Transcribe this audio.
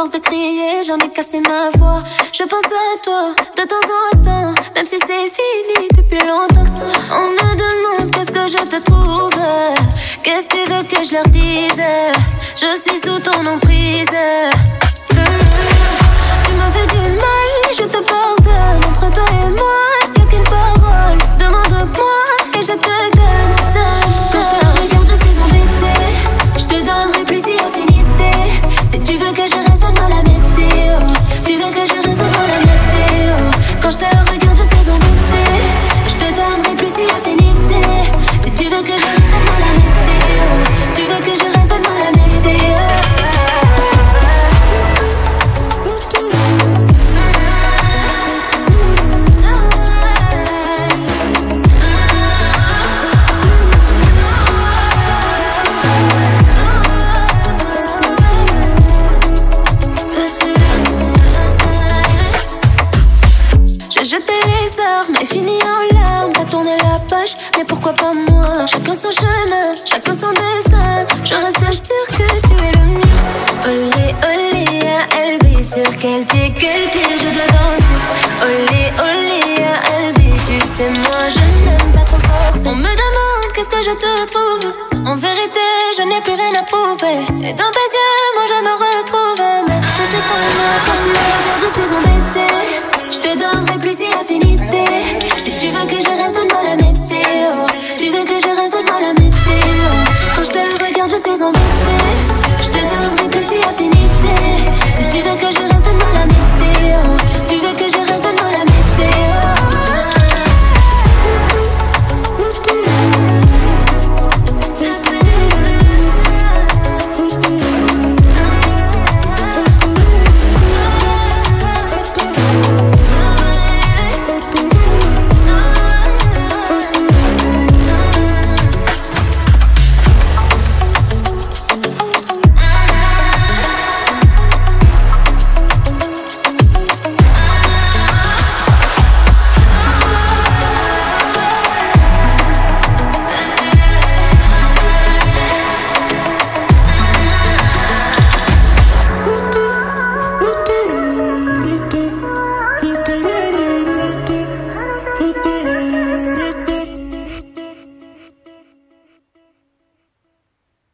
force de crier, j'en ai cassé ma voix. Je pense à toi de temps en temps, même si c'est fini depuis longtemps. On me demande qu'est-ce que je te trouve, qu'est-ce que tu veux que je leur dise. Je suis sous ton emprise. Tu m'as fait du mal, je te pardonne. Entre toi et moi, y'a qu'une parole. Demande-moi et je te donne. Quand je te regarde, je suis embêtée. Je te donnerai plus si affinité. Si tu veux que je reste, donne-moi la météo. Tu veux que je reste, donne-moi la météo. Quand je te regarde, je suis embêtée. Je te donnerai plus si affinité. Si tu veux que je reste, donne-moi la météo. Tu veux que je reste, donne-moi la météo. Jeter les armes et fini en larmes. T'as tourné la page, mais pourquoi pas moi? Chacun son chemin, chacun son destin. Je reste sûre que tu es le mien. Olé, olé, à LB. Sur quel pied je dois danser? Olé, olé, à LB. Tu sais, moi je n'aime pas trop forcer. On me demande qu'est-ce que je te trouve. En vérité, je n'ai plus rien à prouver. Et dans tes yeux, moi je me retrouve. Mais je sais ton nom, quand je te regarde, je suis embêtée. Je te donnerai plus si infini.